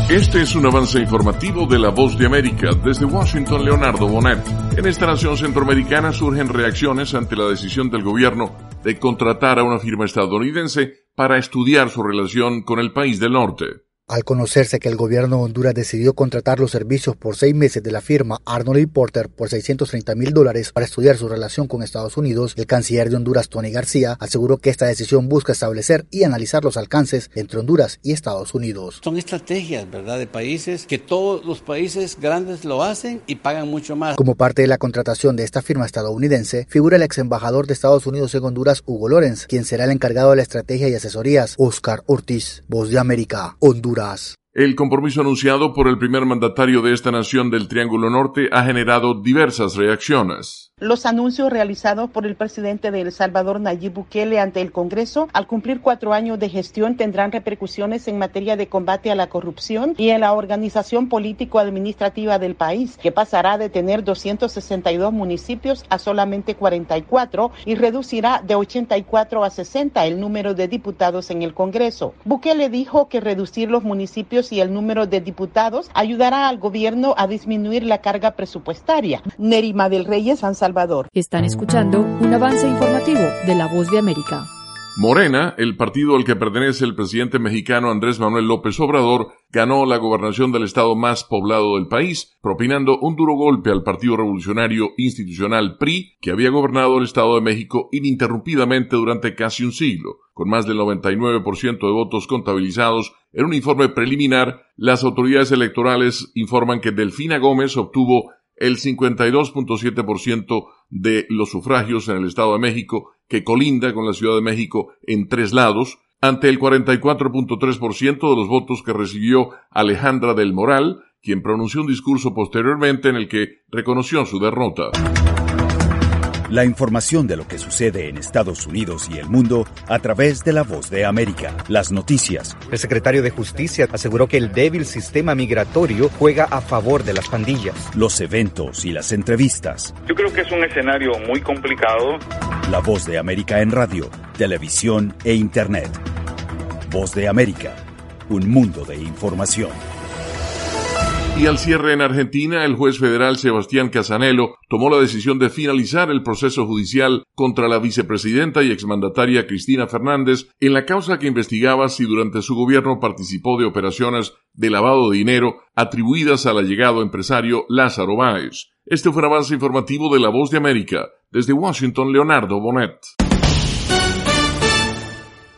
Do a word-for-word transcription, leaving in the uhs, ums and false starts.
Este es un avance informativo de La Voz de América. Desde Washington, Leonardo Bonet. En esta nación centroamericana surgen reacciones ante la decisión del gobierno de contratar a una firma estadounidense para estudiar su relación con el país del norte. Al conocerse que el gobierno de Honduras decidió contratar los servicios por seis meses de la firma Arnold y Porter por seiscientos treinta mil dólares para estudiar su relación con Estados Unidos, el canciller de Honduras, Tony García, aseguró que esta decisión busca establecer y analizar los alcances entre Honduras y Estados Unidos. Son estrategias, ¿verdad?, de países que todos los países grandes lo hacen y pagan mucho más. Como parte de la contratación de esta firma estadounidense, figura el ex embajador de Estados Unidos en Honduras, Hugo Lorenz, quien será el encargado de la estrategia y asesorías. Oscar Ortiz, Voz de América, Honduras. El compromiso anunciado por el primer mandatario de esta nación del Triángulo Norte ha generado diversas reacciones. Los anuncios realizados por el presidente de El Salvador, Nayib Bukele, ante el Congreso, al cumplir cuatro años de gestión, tendrán repercusiones en materia de combate a la corrupción y en la organización político-administrativa del país, que pasará de tener doscientos sesenta y dos municipios a solamente cuarenta y cuatro y reducirá de ochenta y cuatro a sesenta el número de diputados en el Congreso. Bukele dijo que reducir los municipios y el número de diputados ayudará al gobierno a disminuir la carga presupuestaria. Nerima del Reyes, San Salvador. Están escuchando un avance informativo de La Voz de América. Morena, el partido al que pertenece el presidente mexicano Andrés Manuel López Obrador, ganó la gobernación del estado más poblado del país, propinando un duro golpe al Partido Revolucionario Institucional P R I, que había gobernado el Estado de México ininterrumpidamente durante casi un siglo. Con más del noventa y nueve por ciento de votos contabilizados en un informe preliminar, las autoridades electorales informan que Delfina Gómez obtuvo el cincuenta y dos punto siete por ciento de los sufragios en el Estado de México, que colinda con la Ciudad de México en tres lados, ante el cuarenta y cuatro punto tres por ciento de los votos que recibió Alejandra del Moral, quien pronunció un discurso posteriormente en el que reconoció su derrota. La información de lo que sucede en Estados Unidos y el mundo a través de La Voz de América. Las noticias. El secretario de Justicia aseguró que el débil sistema migratorio juega a favor de las pandillas. Los eventos y las entrevistas. Yo creo que es un escenario muy complicado. La Voz de América en radio, televisión e internet. Voz de América, un mundo de información. Y al cierre en Argentina, el juez federal Sebastián Casanelo tomó la decisión de finalizar el proceso judicial contra la vicepresidenta y exmandataria Cristina Fernández en la causa que investigaba si durante su gobierno participó de operaciones de lavado de dinero atribuidas al allegado empresario Lázaro Báez. Este fue un avance informativo de La Voz de América. Desde Washington, Leonardo Bonet.